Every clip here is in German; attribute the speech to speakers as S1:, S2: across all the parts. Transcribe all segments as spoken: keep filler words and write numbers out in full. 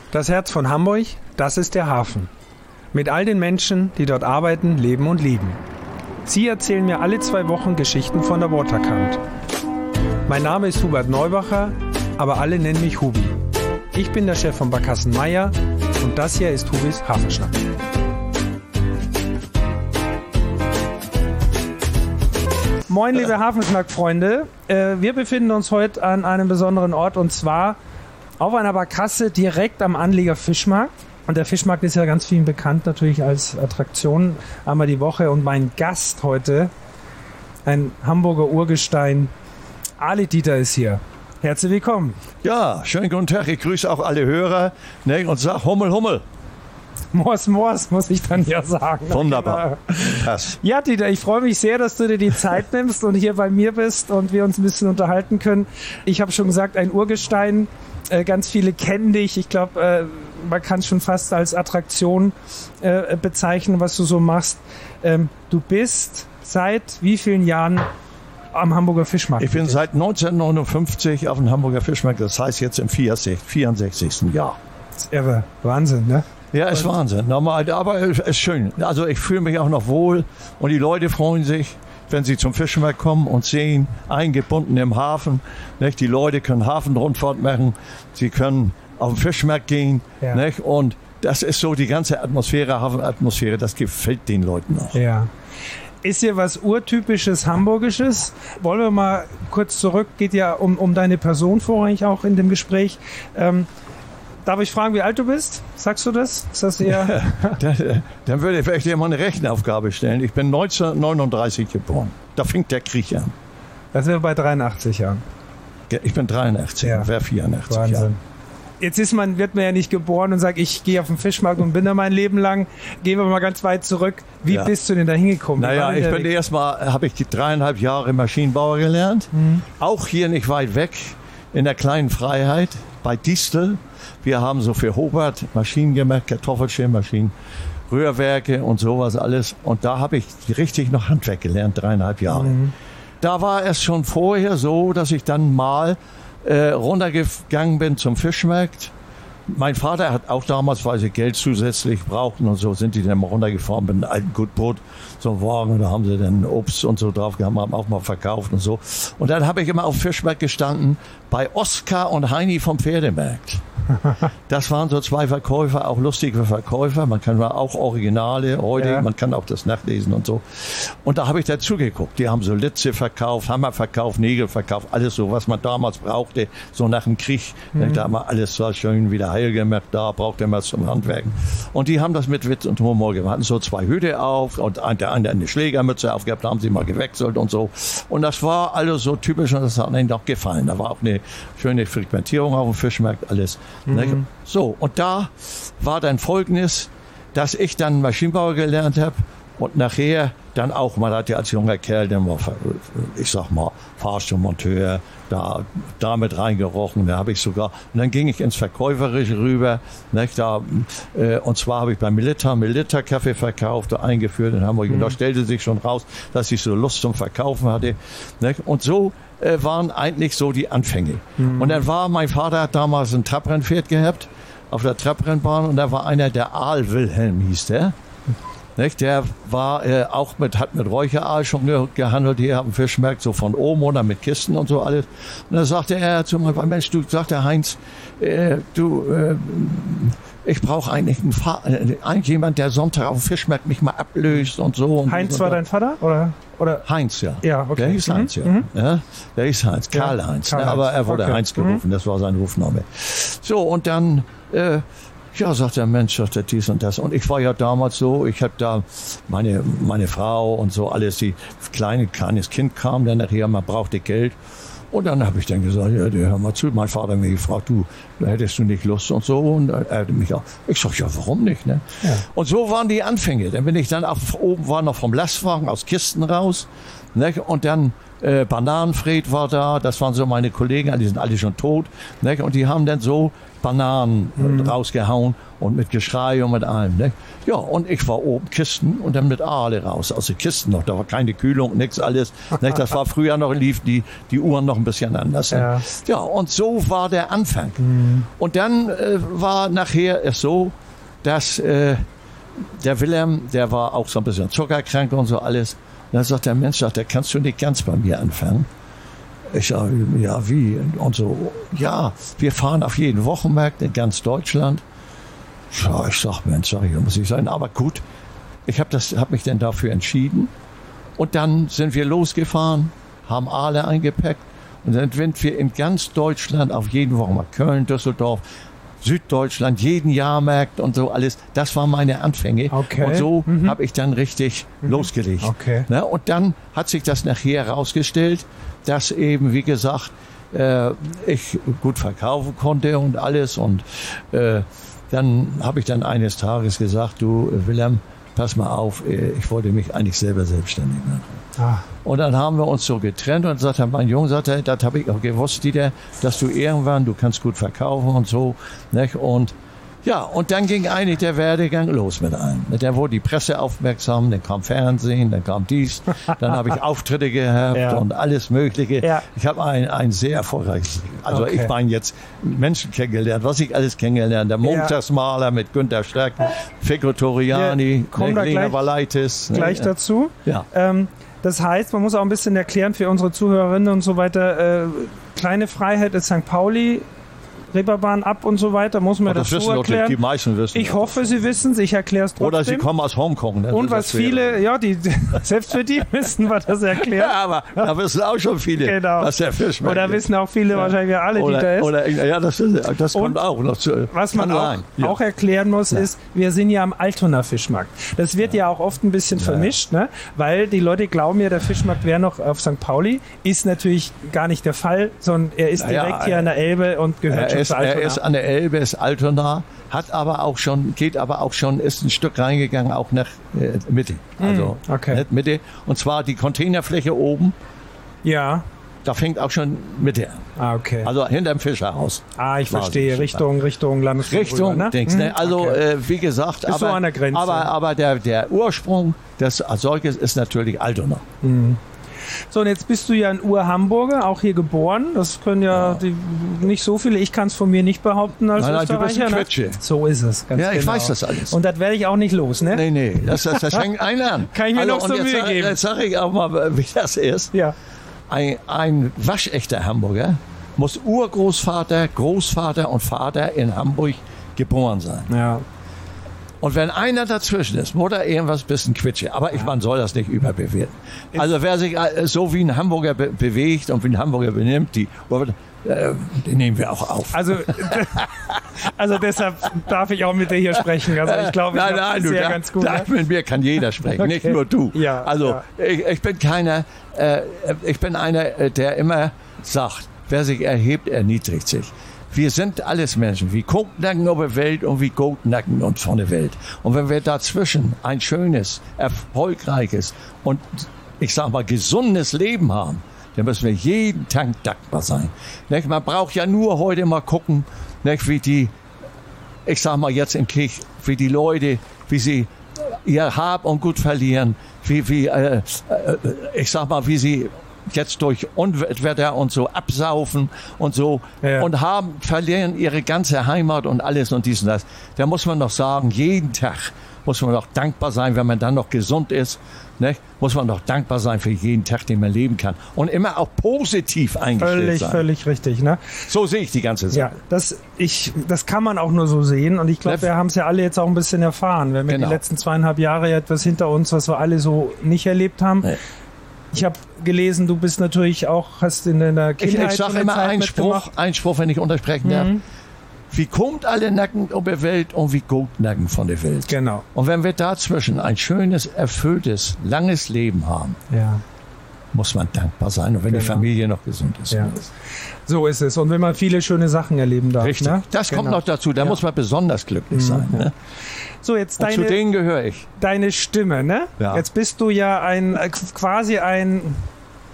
S1: Das Herz von Hamburg, das ist der Hafen. Mit all den Menschen, die dort arbeiten, leben und lieben. Sie erzählen mir alle zwei Wochen Geschichten von der Waterkant. Mein Name ist Hubert Neubacher, aber alle nennen mich Hubi. Ich bin der Chef von Barkassen Meier und das hier ist Hubis Hafenschnack. Moin, liebe Hafenschnack-Freunde. Äh, wir befinden uns heute an einem besonderen Ort und zwar auf einer Barkasse direkt am Anlieger Fischmarkt. Und der Fischmarkt ist ja ganz vielen bekannt natürlich als Attraktion einmal die Woche. Und mein Gast heute, ein Hamburger Urgestein, Ali Dieter ist hier. Herzlich willkommen.
S2: Ja, schönen guten Tag. Ich grüße auch alle Hörer, ne, und sag Hummel, Hummel.
S1: Mors, Mors, muss ich dann ja sagen.
S2: Wunderbar.
S1: Ja, Dieter, ich freue mich sehr, dass du dir die Zeit nimmst und hier bei mir bist und wir uns ein bisschen unterhalten können. Ich habe schon gesagt, ein Urgestein. Äh, ganz viele kennen dich. Ich glaube, äh, man kann es schon fast als Attraktion äh, bezeichnen, was du so machst. Ähm, du bist seit wie vielen Jahren am Hamburger Fischmarkt?
S2: Ich bin seit neunzehnhundertneunundfünfzig auf dem Hamburger Fischmarkt. Das heißt jetzt im vierundsechzigsten Jahr.
S1: Das ist irre. Wahnsinn, ne?
S2: Ja, ist Wahnsinn. Normal, aber es ist schön. Also ich fühle mich auch noch wohl und die Leute freuen sich, wenn sie zum Fischmarkt kommen und sehen, eingebunden im Hafen. Nicht? Die Leute können Hafenrundfahrt machen, sie können auf den Fischmarkt gehen. Ja. Nicht? Und das ist so die ganze Atmosphäre, Hafenatmosphäre, das gefällt den Leuten auch.
S1: Ja. Ist hier was urtypisches Hamburgisches? Wollen wir mal kurz zurück, geht ja um, um deine Person vorrangig auch in dem Gespräch. Ähm, Darf ich fragen, wie alt du bist? Sagst du das? Ist das eher?
S2: dann, dann würde ich vielleicht dir mal eine Rechenaufgabe stellen. Ich bin neunzehnhundertneununddreißig geboren. Da fängt der Krieg an.
S1: Das sind wir bei dreiundachtzig Jahren.
S2: Ich bin dreiundachtzig, ja. Wäre vierundachtzig.
S1: Wahnsinn.
S2: Jahre.
S1: Jetzt ist man, wird man ja nicht geboren und sagt, ich gehe auf den Fischmarkt und bin da mein Leben lang. Gehen wir mal ganz weit zurück. Wie ja. bist du denn da hingekommen?
S2: Naja, ich bin erstmal, habe ich dreieinhalb Jahre Maschinenbauer gelernt. Mhm. Auch hier nicht weit weg, in der kleinen Freiheit, bei Distel. Wir haben so für Hobart Maschinen gemacht, Kartoffelschälmaschinen, Rührwerke und sowas alles. Und da habe ich richtig noch Handwerk gelernt, dreieinhalb Jahre. Mhm. Da war es schon vorher so, dass ich dann mal äh, runtergegangen bin zum Fischmarkt. Mein Vater hat auch damals, weil sie Geld zusätzlich brauchten und so, sind die dann mal runtergefahren mit einem alten Gutboot, so einem Wagen, da haben sie dann Obst und so drauf gehabt, haben auch mal verkauft und so. Und dann habe ich immer auf dem Fischmarkt gestanden bei Oskar und Heini vom Pferdemarkt. Das waren so zwei Verkäufer, auch lustige Verkäufer. Man kann auch Originale heute, ja. Man kann auch das nachlesen und so. Und da habe ich dazu geguckt. Die haben so Litze verkauft, Hammer verkauft, Nägel verkauft, alles so, was man damals brauchte, so nach dem Krieg. Mhm. Da haben wir alles so schön wieder heil gemacht, da brauchte man es zum Handwerken. Und die haben das mit Witz und Humor gemacht. Hatten so zwei Hüte auf und der andere eine Schlägermütze aufgehabt, da haben sie mal gewechselt und so. Und das war alles so typisch und das hat ihnen doch gefallen. Da war auch eine schöne Frequentierung auf dem Fischmarkt, alles. Mhm. So, und da war dann Folgendes, dass ich dann Maschinenbauer gelernt habe und nachher dann auch, man hat ja als junger Kerl, dann war, ich sag mal, Fahrstuhlmonteur, da, da mit reingerochen, da habe ich sogar, und dann ging ich ins Verkäuferische rüber, nicht, da, äh, und zwar habe ich beim Milita, Milita Kaffee verkauft, eingeführt in Hamburg, mhm. Und da stellte sich schon raus, dass ich so Lust zum Verkaufen hatte, nicht, und so äh, waren eigentlich so die Anfänge. Mhm. Und dann war, mein Vater hat damals ein Trabrennpferd gehabt, auf der Trabrennbahn, und da war einer, der Aal Wilhelm hieß der. Nicht? Der war äh, auch mit, hat mit Räucheraal schon ge gehandelt hier am Fischmarkt, so von oben oder mit Kisten und so alles. Und dann sagte er zu mir, Mensch, du, sagte Heinz, äh, du, äh, ich brauche eigentlich einen Fahr äh, eigentlich jemand, der Sonntag auf dem Fischmarkt mich mal ablöst und so. Und
S1: Heinz
S2: und
S1: war dein Vater? Oder? Oder?
S2: Heinz, ja.
S1: Ja, okay.
S2: Der hieß Heinz, ja. Mhm. ja. Der hieß Heinz, Karl-Heinz.
S1: Ja, Karl
S2: ne? Aber er wurde
S1: okay.
S2: Heinz gerufen, mhm. Das war sein Rufname. So, und dann... Äh, Ja, sagt der Mensch, sagt er dies und das. Und ich war ja damals so, ich habe da meine, meine Frau und so alles, die kleine, kleines Kind kam dann nachher, man brauchte Geld. Und dann habe ich dann gesagt, ja, hör mal zu. Mein Vater hat mich gefragt, du, hättest du nicht Lust und so. Und er hat mich auch, ich sag, ja, warum nicht, ne? Ja. Und so waren die Anfänge. Dann bin ich dann auf, oben war noch vom Lastwagen aus Kisten raus, ne? Und dann Äh, Bananenfred war da, das waren so meine Kollegen, die sind alle schon tot. Ne? Und die haben dann so Bananen mhm. rausgehauen und mit Geschrei und mit allem. Ne? Ja, und ich war oben Kisten und dann mit Aale raus, aus den Kisten noch. Da war keine Kühlung, nichts alles. Ne? Das war früher noch, lief die, die Uhren noch ein bisschen anders. Ne? Ja. ja, und so war der Anfang. Mhm. Und dann äh, war nachher es so, dass äh, der Wilhelm, der war auch so ein bisschen zuckerkrank und so alles. Und dann sagt der Mensch, sagt, der kannst du nicht ganz bei mir anfangen. Ich sage, ja, wie? Und so, ja, wir fahren auf jeden Wochenmarkt in ganz Deutschland. Ja, ich sag, Mensch, sag ich, muss ich sein. Aber gut, ich habe hab mich dann dafür entschieden. Und dann sind wir losgefahren, haben Aale eingepackt. Und dann sind wir in ganz Deutschland auf jeden Wochenmarkt, Köln, Düsseldorf, Süddeutschland, jeden Jahrmarkt und so alles. Das waren meine Anfänge.
S1: Okay.
S2: Und so
S1: mhm.
S2: habe ich dann richtig mhm. losgelegt.
S1: Okay.
S2: Ne? Und dann hat sich das nachher herausgestellt, dass eben, wie gesagt, äh, ich gut verkaufen konnte und alles. Und äh, dann habe ich dann eines Tages gesagt, du Wilhelm, pass mal auf, ich wollte mich eigentlich selber selbstständig machen. Ah. Und dann haben wir uns so getrennt und sagt mein Junge, sagt er, das habe ich auch gewusst, Dieter, dass du irgendwann, du kannst gut verkaufen und so. Nicht? Und ja, und dann ging eigentlich der Werdegang los mit einem. Dann wurde die Presse aufmerksam, dann kam Fernsehen, dann kam dies, dann habe ich Auftritte gehabt ja. und alles Mögliche. Ja. Ich habe ein, ein sehr erfolgreiches, also okay. ich meine jetzt Menschen kennengelernt, was ich alles kennengelernt, der Montagsmaler ja. mit Günter Strack, Fico Toriani, Lena Valaitis.
S1: Gleich ne? dazu.
S2: Ja.
S1: Ähm, das heißt, man muss auch ein bisschen erklären für unsere Zuhörerinnen und so weiter, äh, kleine Freiheit ist Sankt Pauli, Reeperbahn ab und so weiter, muss man das, das so erklären.
S2: Die meisten wissen.
S1: Ich hoffe, Sie wissen es, ich erkläre es trotzdem.
S2: Oder Sie kommen aus Hongkong. Ne?
S1: Und was viele, ja, die, selbst für die wissen wir das erklären.
S2: Ja, aber da wissen auch schon viele,
S1: genau.
S2: was der Fischmarkt ist.
S1: Oder wissen auch viele, ja. wahrscheinlich alle,
S2: oder,
S1: die da ist.
S2: Oder, ja, das, das kommt auch noch zu.
S1: Was man auch, ja. auch erklären muss, ja. ist, wir sind ja am Altonaer Fischmarkt. Das wird ja, ja auch oft ein bisschen ja. vermischt, ne? Weil die Leute glauben ja, der Fischmarkt wäre noch auf Sankt Pauli. Ist natürlich gar nicht der Fall, sondern er ist direkt ja, hier an der Elbe und gehört schon
S2: ist,
S1: zu Altona.
S2: Er ist an der Elbe, ist Altona, hat aber auch schon, geht aber auch schon, ist ein Stück reingegangen, auch nach äh, Mitte. Also
S1: mm, okay.
S2: nicht Mitte. Und zwar die Containerfläche oben.
S1: Ja.
S2: Da fängt auch schon Mitte an.
S1: Ah, okay.
S2: Also hinterm Fischerhaus.
S1: Ah, ich verstehe. Richtung, Richtung Landesflug.
S2: Richtung, rüber, ne? Dings, ne? Also,
S1: okay.
S2: äh, wie gesagt,
S1: ist
S2: aber,
S1: so an der Grenze.
S2: aber, aber der, der Ursprung des als solches ist natürlich Altona.
S1: Mhm. So, und jetzt bist du ja ein Ur-Hamburger, auch hier geboren. Das können ja, ja. Die, nicht so viele. Ich kann es von mir nicht behaupten als
S2: nein, nein,
S1: Österreicher.
S2: Du bist ein
S1: ne? So ist es. Ganz
S2: ja, ich
S1: genau.
S2: weiß das alles.
S1: Und das werde ich auch nicht los, ne?
S2: Nee, nee, das, das, das fängt einen an.
S1: Kann ich mir
S2: also,
S1: noch so Mühe
S2: jetzt,
S1: geben.
S2: Jetzt sage ich auch mal, wie das ist.
S1: Ja.
S2: Ein, ein waschechter Hamburger muss Urgroßvater, Großvater und Vater in Hamburg geboren sein.
S1: Ja.
S2: Und wenn einer dazwischen ist, muss er irgendwas ein bisschen quitschen. Aber ich, man soll das nicht überbewerten. Also wer sich so wie ein Hamburger be bewegt und wie ein Hamburger benimmt, die, äh, die nehmen wir auch auf.
S1: Also, also deshalb darf ich auch mit dir hier sprechen. Also ich glaube, ich
S2: nein,
S1: glaub,
S2: nein,
S1: das ist
S2: du,
S1: ja
S2: da,
S1: ganz gut.
S2: Da,
S1: ne?
S2: Mit mir kann jeder sprechen,
S1: okay.
S2: nicht nur du.
S1: Ja,
S2: also
S1: ja.
S2: Ich, ich bin keiner, äh, ich bin einer, der immer sagt, wer sich erhebt, erniedrigt sich. Wir sind alles Menschen, wie Kotnacken auf der Welt und wie Goatnacken und von der Welt. Und wenn wir dazwischen ein schönes, erfolgreiches und, ich sag mal, gesundes Leben haben, dann müssen wir jeden Tag dankbar sein. Nicht? Man braucht ja nur heute mal gucken, nicht, wie die, ich sag mal jetzt in Kirch, wie die Leute, wie sie ihr Hab und Gut verlieren, wie, wie äh, äh, ich sag mal, wie sie jetzt durch Unwetter und so absaufen und so ja. und haben, verlieren ihre ganze Heimat und alles und dies und das. Da muss man doch sagen, jeden Tag muss man doch dankbar sein, wenn man dann noch gesund ist. Ne? Muss man doch dankbar sein für jeden Tag, den man leben kann. Und immer auch positiv eingestellt
S1: völlig,
S2: sein.
S1: Völlig richtig. Ne?
S2: So sehe ich die ganze Sache.
S1: Ja, das, ich, das kann man auch nur so sehen. Und ich glaube, wir haben es ja alle jetzt auch ein bisschen erfahren. Wir haben genau. die letzten zweieinhalb Jahre ja etwas hinter uns, was wir alle so nicht erlebt haben. Nee. Ich habe gelesen, du bist natürlich auch, hast in deiner Kindheit...
S2: Ich, ich sage immer einen Spruch, einen Spruch, wenn ich untersprechen darf. Mhm. Wie kommt alle Nacken um der Welt und wie geht Nacken von der Welt.
S1: Genau.
S2: Und wenn wir dazwischen ein schönes, erfülltes, langes Leben haben,
S1: ja.
S2: muss man dankbar sein. Und wenn genau. die Familie noch gesund ist.
S1: Ja. So ist es. Und wenn man viele schöne Sachen erleben darf.
S2: Richtig.
S1: Ne?
S2: Das
S1: genau.
S2: kommt noch dazu. Da ja. muss man besonders glücklich mhm. sein. Ne?
S1: So, jetzt
S2: deine,
S1: zu
S2: denen gehöre ich.
S1: Deine Stimme, ne?
S2: Ja.
S1: Jetzt bist du ja ein quasi ein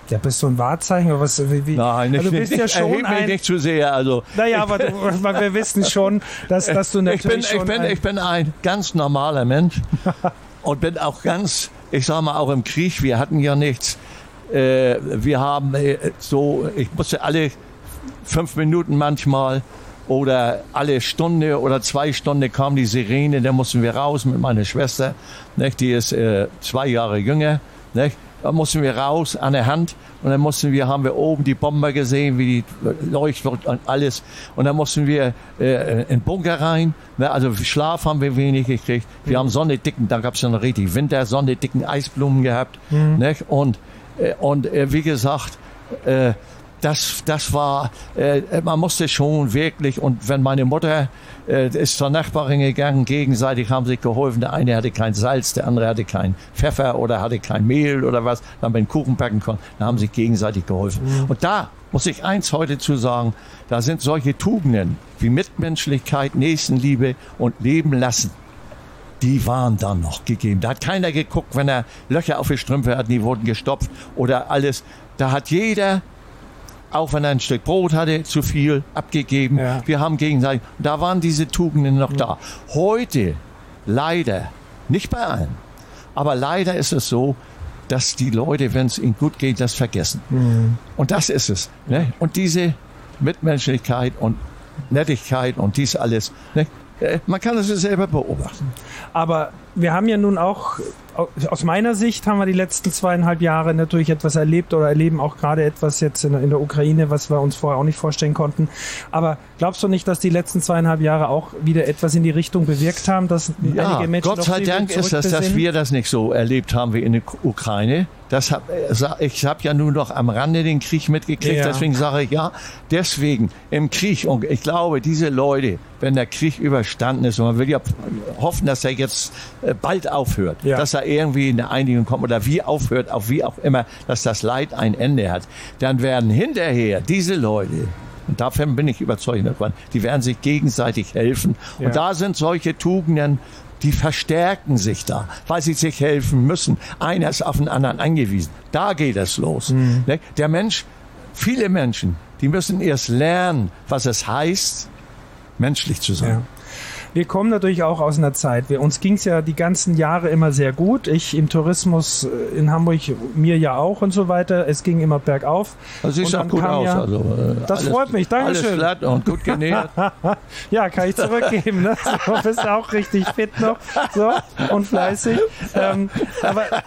S1: Ja, bist du ein Wahrzeichen oder was? Wie, wie?
S2: Nein, nicht,
S1: also du bist
S2: nicht,
S1: ja schon
S2: mich
S1: ein,
S2: nicht zu sehr. Also
S1: naja, aber du, wir wissen schon, dass, dass du natürlich
S2: ich bin,
S1: schon
S2: ich bin,
S1: ein,
S2: ich bin ein ganz normaler Mensch und bin auch ganz, ich sage mal auch im Krieg, wir hatten ja nichts. Äh, wir haben äh, so, ich musste alle fünf Minuten manchmal oder alle Stunde oder zwei Stunden kam die Sirene, da mussten wir raus mit meiner Schwester, nicht? Die ist äh, zwei Jahre jünger, nicht? Da mussten wir raus an der Hand und dann mussten wir, haben wir oben die Bomber gesehen, wie die leuchten und alles. Und dann mussten wir äh, in den Bunker rein. Ne? Also Schlaf haben wir wenig gekriegt. Wir mhm. haben sonnedicken, da gab es ja noch richtig Winter, sonnedicken Eisblumen gehabt. Mhm. Ne? Und, äh, und äh, wie gesagt, äh, das, das war, äh, man musste schon wirklich, und wenn meine Mutter äh, ist zur Nachbarin gegangen, gegenseitig haben sich geholfen, der eine hatte kein Salz, der andere hatte kein Pfeffer oder hatte kein Mehl oder was, dann beim Kuchen backen konnten, da haben sich gegenseitig geholfen. Mhm. Und da muss ich eins heute zu sagen, da sind solche Tugenden wie Mitmenschlichkeit, Nächstenliebe und Leben lassen. Die waren dann noch gegeben. Da hat keiner geguckt, wenn er Löcher auf die Strümpfe hat, die wurden gestopft oder alles. Da hat jeder, auch wenn er ein Stück Brot hatte, zu viel abgegeben. Ja. Wir haben gegenseitig, da waren diese Tugenden noch mhm. da. Heute, leider, nicht bei allen, aber leider ist es so, dass die Leute, wenn es ihnen gut geht, das vergessen. Mhm. Und das ist es. Ne? Und diese Mitmenschlichkeit und Nettigkeit und dies alles, ne? Man kann es selber beobachten.
S1: Aber wir haben ja nun auch, aus meiner Sicht haben wir die letzten zweieinhalb Jahre natürlich etwas erlebt oder erleben auch gerade etwas jetzt in, in der Ukraine, was wir uns vorher auch nicht vorstellen konnten. Aber glaubst du nicht, dass die letzten zweieinhalb Jahre auch wieder etwas in die Richtung bewirkt haben, dass
S2: ja,
S1: einige Menschen
S2: Gott sei Dank ist das, dass wir das nicht so erlebt haben wie in der Ukraine. Das hab, ich habe ja nur noch am Rande den Krieg mitgekriegt, ja. Deswegen sage ich ja, deswegen im Krieg, und ich glaube, diese Leute, wenn der Krieg überstanden ist, und man will ja hoffen, dass er jetzt bald aufhört, ja. Dass er irgendwie in eine Einigung kommt oder wie aufhört, auch wie auch immer, dass das Leid ein Ende hat, dann werden hinterher diese Leute, und davon bin ich überzeugt, die werden sich gegenseitig helfen. Ja. Und da sind solche Tugenden, die verstärken sich da, weil sie sich helfen müssen. Einer ist auf den anderen angewiesen. Da geht es los. Mhm. Der Mensch, viele Menschen, die müssen erst lernen, was es heißt, menschlich zu sein.
S1: Ja. Wir kommen natürlich auch aus einer Zeit. Wir, uns ging es ja die ganzen Jahre immer sehr gut. Ich im Tourismus in Hamburg, mir ja auch und so weiter. Es ging immer bergauf.
S2: Das sieht auch gut aus. Ja, also, äh,
S1: das
S2: alles,
S1: freut mich. Dankeschön.
S2: Alles glatt und gut genäht.
S1: Ja, kann ich zurückgeben. Ne? So, bist auch richtig fit noch so, und fleißig. Ähm, aber ja.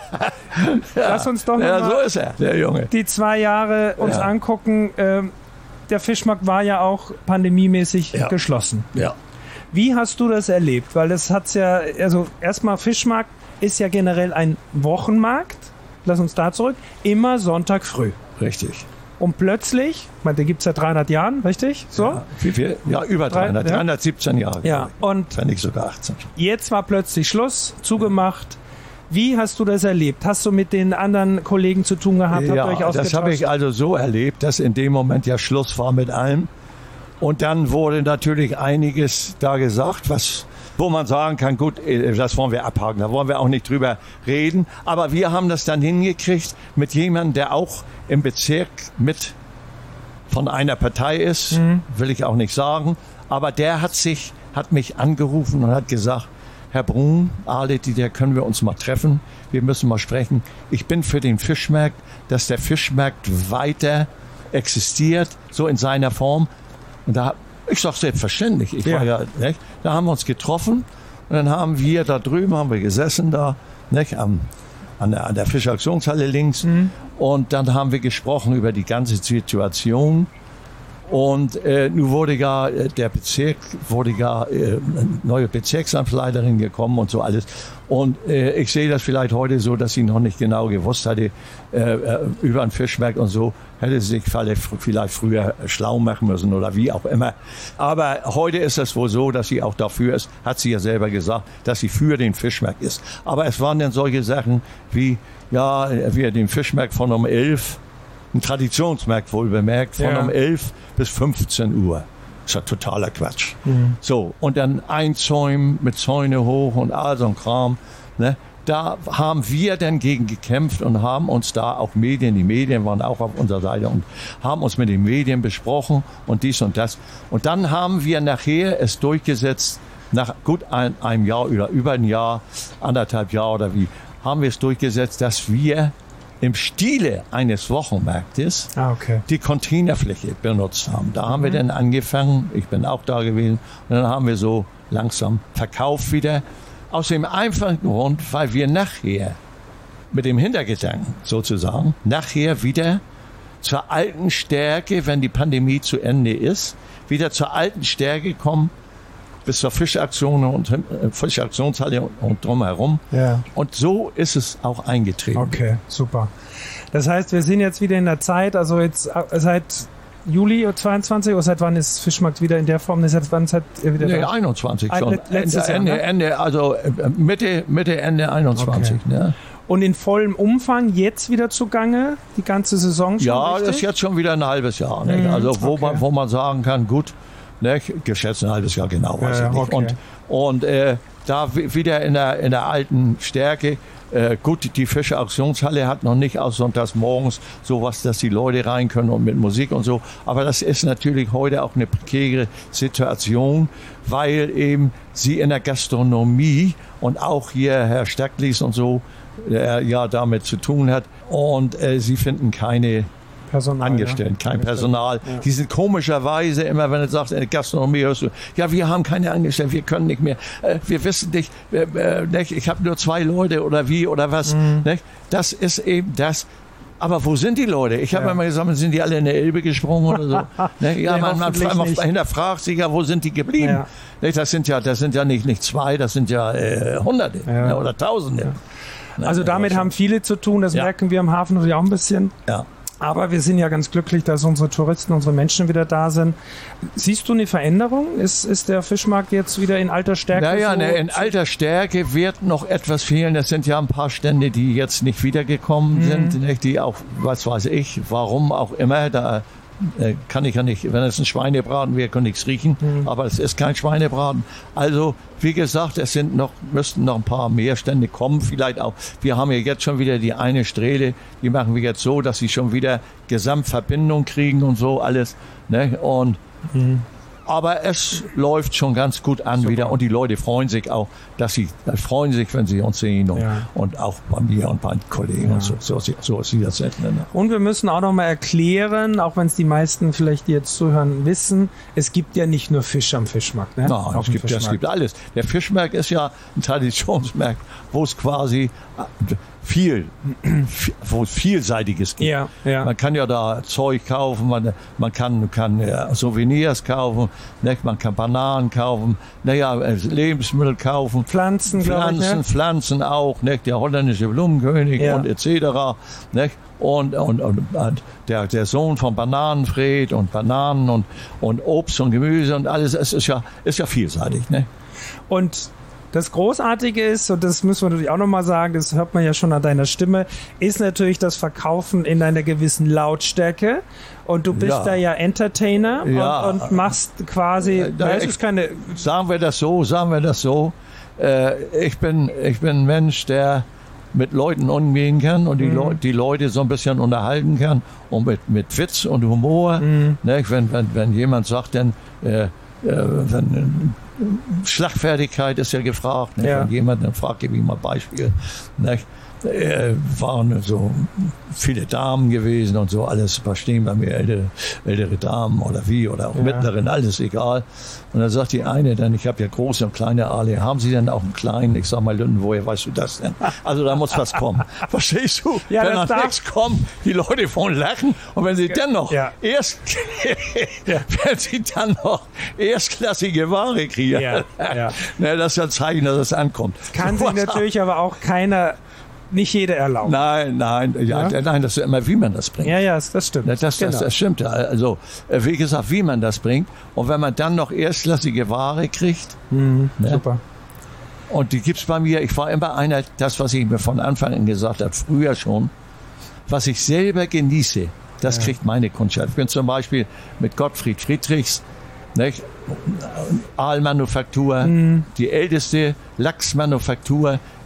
S1: Lass uns doch noch
S2: ja,
S1: mal
S2: so ist er, der Junge.
S1: Die zwei Jahre uns ja. angucken. Ähm, der Fischmarkt war ja auch pandemiemäßig ja. geschlossen.
S2: Ja.
S1: Wie hast du das erlebt? Weil das hat's ja, also erstmal Fischmarkt ist ja generell ein Wochenmarkt. Lass uns da zurück. Immer Sonntag früh.
S2: Richtig.
S1: Und plötzlich, ich meine, den gibt es seit dreihundert Jahren, richtig? So?
S2: Ja, wie viel? Ja, über dreihundert, ja. dreihundertsiebzehn Jahre.
S1: Ja, und
S2: wenn nicht sogar achtzehn.
S1: Jetzt war plötzlich Schluss, zugemacht. Wie hast du das erlebt? Hast du mit den anderen Kollegen zu tun gehabt?
S2: Ja, Habt ihr euch das habe ich also so erlebt, dass in dem Moment ja Schluss war mit allem. Und dann wurde natürlich einiges da gesagt, was, wo man sagen kann, gut, das wollen wir abhaken, da wollen wir auch nicht drüber reden. Aber wir haben das dann hingekriegt mit jemandem, der auch im Bezirk mit von einer Partei ist, mhm. will ich auch nicht sagen. Aber der hat sich, hat mich angerufen und hat gesagt, Herr Brun, Arleti, der können wir uns mal treffen. Wir müssen mal sprechen. Ich bin für den Fischmarkt, dass der Fischmarkt weiter existiert, so in seiner Form. Und da, ich sag selbstverständlich, ich ja. war ja, nicht? Da haben wir uns getroffen und dann haben wir da drüben, haben wir gesessen da, nicht? Am, an der, an der Fischerauktionshalle links mhm. und dann haben wir gesprochen über die ganze Situation. Und äh, nun wurde ja äh, der Bezirk, wurde ja äh, eine neue Bezirksamtsleiterin gekommen und so alles. Und äh, ich sehe das vielleicht heute so, dass sie noch nicht genau gewusst hatte äh, äh, über einen Fischmarkt und so, hätte sie sich vielleicht, vielleicht früher schlau machen müssen oder wie auch immer. Aber heute ist es wohl so, dass sie auch dafür ist, hat sie ja selber gesagt, dass sie für den Fischmarkt ist. Aber es waren dann solche Sachen wie, ja, wir den Fischmarkt von um elf, ein Traditionsmarkt wohl bemerkt, von ja. um elf bis fünfzehn Uhr. Das ist ja totaler Quatsch. Mhm. So, und dann einzäumen mit Zäune hoch und all so ein Kram. Ne? da haben wir dann gegen gekämpft und haben uns da auch Medien, die Medien waren auch auf unserer Seite und haben uns mit den Medien besprochen und dies und das. Und dann haben wir nachher es durchgesetzt, nach gut ein, einem Jahr oder über ein Jahr, anderthalb Jahre oder wie, haben wir es durchgesetzt, dass wir im Stile eines Wochenmarktes
S1: ah, okay.
S2: die Containerfläche benutzt haben. Da haben mhm. wir dann angefangen, ich bin auch da gewesen, und dann haben wir so langsam verkauft wieder. Aus dem einfachen Grund, weil wir nachher mit dem Hintergedanken sozusagen, nachher wieder zur alten Stärke, wenn die Pandemie zu Ende ist, wieder zur alten Stärke kommen, bis zur Fischaktion und äh, Fischaktionshalle und, und drumherum. Ja. Und so ist es auch eingetreten.
S1: Okay, super. Das heißt, wir sind jetzt wieder in der Zeit, also jetzt seit Juli zweiundzwanzig oder seit wann ist Fischmarkt wieder in der Form? Seit wann seid ihr wieder
S2: nee,
S1: da?
S2: einundzwanzig
S1: Ein,
S2: schon.
S1: Letztes
S2: Ende,
S1: Jahr, ne?
S2: Ende, also Mitte, Mitte, Ende einundzwanzig.
S1: Okay.
S2: Ne?
S1: Und in vollem Umfang jetzt wieder zugange, die ganze Saison schon?
S2: Ja,
S1: richtig?
S2: Das ist jetzt schon wieder ein halbes Jahr. Ne? Mhm, also wo, okay. man, wo man sagen kann, gut, ne, geschätzt ein halbes Jahr genau, weiß
S1: ja,
S2: ich nicht.
S1: Okay.
S2: Und, und äh, da wieder in der, in der alten Stärke. Äh, gut, die Fischerauktionshalle hat noch nicht aus sonntags morgens sowas, dass die Leute rein können und mit Musik und so. Aber das ist natürlich heute auch eine prekäre Situation, weil eben sie in der Gastronomie und auch hier Herr Stöcklis und so, der ja damit zu tun hat. Und äh, sie finden keine Personal, Angestellten, ja. kein Personal. Ja. Die sind komischerweise immer, wenn du sagst, in der Gastronomie hörst du, ja, wir haben keine Angestellten, wir können nicht mehr, äh, wir wissen nicht, äh, äh, nicht ich habe nur zwei Leute oder wie oder was. Mhm. Nicht? Das ist eben das. Aber wo sind die Leute? Ich habe ja. immer gesagt, sind die alle in der Elbe gesprungen oder so? Ne? Ja, nee, man, man, man hinterfragt sich ja, wo sind die geblieben? Ja. Das sind ja, das sind ja nicht, nicht zwei, das sind ja äh, Hunderte ja. Ne? oder Tausende.
S1: Ja. Also damit haben viele zu tun, das ja. merken wir am Hafen natürlich auch ein bisschen.
S2: Ja.
S1: Aber wir sind ja ganz glücklich, dass unsere Touristen, unsere Menschen wieder da sind. Siehst du eine Veränderung? Ist, ist der Fischmarkt jetzt wieder in alter Stärke?
S2: Naja,
S1: so?
S2: ne, in alter Stärke wird noch etwas fehlen. Das sind ja ein paar Stände, die jetzt nicht wiedergekommen mhm. sind, nicht? Die auch, was weiß ich, warum auch immer, da kann ich ja nicht, wenn es ein Schweinebraten wäre, kann ich es riechen, mhm. aber es ist kein Schweinebraten. Also, wie gesagt, es sind noch, müssten noch ein paar mehr Stände kommen, vielleicht auch. Wir haben ja jetzt schon wieder die eine Strähle, die machen wir jetzt so, dass sie schon wieder Gesamtverbindung kriegen und so alles, ne, und mhm. aber es läuft schon ganz gut an Super. Wieder und die Leute freuen sich auch, dass sie äh, freuen sich, wenn sie uns sehen und, ja. und auch bei mir und bei den Kollegen ja. und so, so, so ist sie das nicht. Ne?
S1: Und wir müssen auch noch mal erklären, auch wenn es die meisten vielleicht, die jetzt zuhören, wissen, es gibt ja nicht nur Fisch am Fischmarkt. Ne?
S2: Nein, es gibt, es gibt alles. Der Fischmarkt ist ja ein Traditionsmarkt, wo es quasi viel, wo es Vielseitiges gibt.
S1: Ja, ja.
S2: Man kann ja da Zeug kaufen, man, man kann, kann ja, Souvenirs kaufen, ne? Man kann Bananen kaufen, naja, Lebensmittel kaufen,
S1: Pflanzen,
S2: Pflanzen,
S1: ich, ne?
S2: Pflanzen auch, ne? Der holländische Blumenkönig ja. und et cetera. Ne? Und, und, und, und der, der Sohn von Bananenfred und Bananen und, und Obst und Gemüse und alles, es ist ja, ist ja vielseitig. Ne?
S1: Und das Großartige ist, und das müssen wir natürlich auch nochmal sagen, das hört man ja schon an deiner Stimme, ist natürlich das Verkaufen in einer gewissen Lautstärke. Und du bist ja. da ja Entertainer
S2: ja.
S1: Und, und machst quasi,
S2: äh, da,
S1: es ist keine...
S2: Sagen wir das so, sagen wir das so. Äh, ich bin, ich bin ein Mensch, der mit Leuten umgehen kann und die, mhm. Leute, die Leute so ein bisschen unterhalten kann und mit, mit Witz und Humor. Mhm. Ne, wenn, wenn, wenn jemand sagt, dann, äh, äh, wenn, Schlagfertigkeit ist ja gefragt. Ne? Ja. Wenn jemand dann fragt, gebe ich mal Beispiel. Ne? Äh, waren so viele Damen gewesen und so, alles verstehen bei mir, ältere, ältere Damen oder wie, oder auch ja. mittleren, alles egal. Und dann sagt die eine dann, ich habe ja große und kleine Aale, haben Sie denn auch einen kleinen? Ich sag mal, Lünden, woher weißt du das denn? Also da muss was kommen. Verstehst du?
S1: Ja,
S2: wenn dann nichts kommt, die Leute wollen lachen und wenn sie dann noch
S1: ja.
S2: erst, ja. wenn sie dann noch erstklassige Ware kriegen,
S1: ja. Ja.
S2: Ne, das ist ein Zeichen, dass es ankommt.
S1: Kann so sich natürlich aber auch keiner, nicht jeder erlauben.
S2: Nein, nein, ja, ja? nein, das ist immer, wie man das bringt.
S1: Ja, ja, das stimmt.
S2: Das, das, genau. das, das stimmt. Also, wie gesagt, wie man das bringt. Und wenn man dann noch erstklassige Ware kriegt.
S1: Mhm,
S2: ne?
S1: Super.
S2: Und die gibt's bei mir. Ich war immer einer, das, was ich mir von Anfang an gesagt habe, früher schon, was ich selber genieße, das ja. kriegt meine Kundschaft. Ich bin zum Beispiel mit Gottfried Friedrichs, nicht? Aalmanufaktur, mhm. die älteste Lachsmanufaktur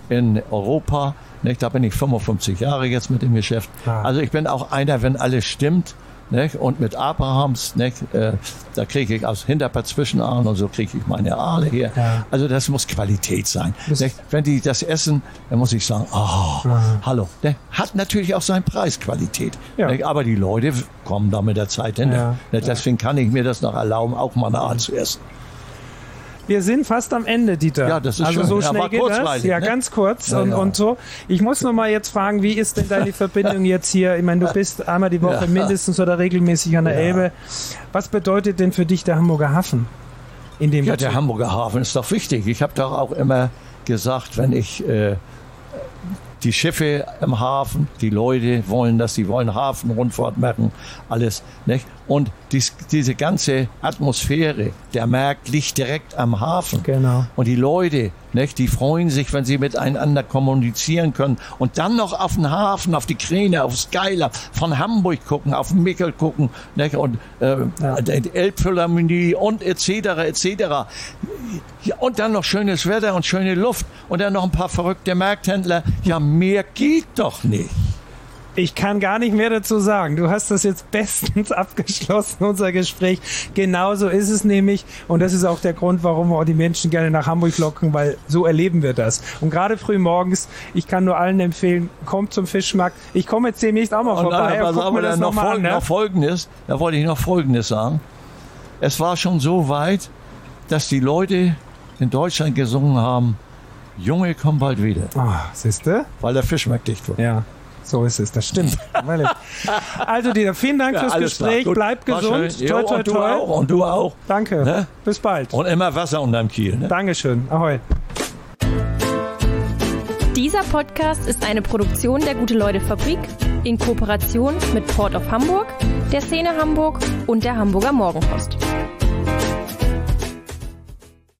S2: in Europa. Nicht? Da bin ich fünfundfünfzig Jahre jetzt mit dem Geschäft.
S1: Ah.
S2: Also ich bin auch einer, wenn alles stimmt. Nicht? Und mit Abrahams, nicht? Äh, da kriege ich aus Hinterpart Zwischenahn und so kriege ich meine Aale her.
S1: Ja.
S2: Also das muss Qualität sein. Nicht? Wenn die das essen, dann muss ich sagen, oh,
S1: ja.
S2: hallo. Der hat natürlich auch seinen Preis, Qualität.
S1: Ja.
S2: Nicht? Aber die Leute kommen da mit der Zeit hin.
S1: Ja.
S2: Nicht? Deswegen kann ich mir das noch erlauben, auch mal eine Aal zu essen.
S1: Wir sind fast am Ende, Dieter.
S2: Ja, das ist
S1: also
S2: schön.
S1: so
S2: Ja,
S1: schnell
S2: war
S1: geht das.
S2: kurzweilig,
S1: Ja,
S2: ne?
S1: ganz kurz
S2: Ja,
S1: und,
S2: ja.
S1: und so. Ich muss noch mal jetzt fragen, wie ist denn deine Verbindung jetzt hier? Ich meine, du bist einmal die Woche
S2: Ja.
S1: mindestens oder regelmäßig an der
S2: Ja.
S1: Elbe. Was bedeutet denn für dich der Hamburger Hafen? In dem
S2: Ja,
S1: Bezug?
S2: der Hamburger Hafen ist doch wichtig. Ich habe doch auch immer gesagt, wenn ich äh, die Schiffe im Hafen, die Leute wollen das, die wollen Hafenrundfahrt machen, alles, nicht? Und dies, diese ganze Atmosphäre, der Markt liegt direkt am Hafen.
S1: Genau.
S2: Und die Leute, nicht, die freuen sich, wenn sie miteinander kommunizieren können. Und dann noch auf den Hafen, auf die Kräne, auf Skylar, von Hamburg gucken, auf den Mickel gucken, nicht? Und äh,
S1: Ja.
S2: die Elbphilharmonie und et cetera et cetera. Ja, und dann noch schönes Wetter und schöne Luft und dann noch ein paar verrückte Markthändler. Ja, mehr geht doch nicht.
S1: Ich kann gar nicht mehr dazu sagen. Du hast das jetzt bestens abgeschlossen, unser Gespräch. Genauso ist es nämlich. Und das ist auch der Grund, warum wir auch die Menschen gerne nach Hamburg locken, weil so erleben wir das. Und gerade früh morgens, ich kann nur allen empfehlen, kommt zum Fischmarkt. Ich komme jetzt demnächst auch mal
S2: Und
S1: vorbei.
S2: dann,
S1: und guck mir das
S2: noch,
S1: noch mal
S2: Folg
S1: an, ne?
S2: noch Folgendes, da wollte ich noch Folgendes sagen. Es war schon so weit, dass die Leute in Deutschland gesungen haben, Junge, komm bald wieder,
S1: Ah, siehste?
S2: weil der Fischmarkt dicht wird.
S1: Ja. So ist es, das stimmt. Also Dieter, vielen Dank
S2: Ja,
S1: fürs
S2: alles klar.
S1: Gespräch.
S2: Gut.
S1: Bleib
S2: War
S1: gesund.
S2: schön.
S1: Toi,
S2: Jo,
S1: toi,
S2: und du
S1: toi.
S2: auch. Und du auch.
S1: Danke.
S2: Ne?
S1: Bis bald.
S2: Und immer Wasser unterm Kiel. Ne?
S1: Dankeschön. Ahoi.
S3: Dieser Podcast ist eine Produktion der Gute-Leute-Fabrik in Kooperation mit Port of Hamburg, der Szene Hamburg und der Hamburger Morgenpost.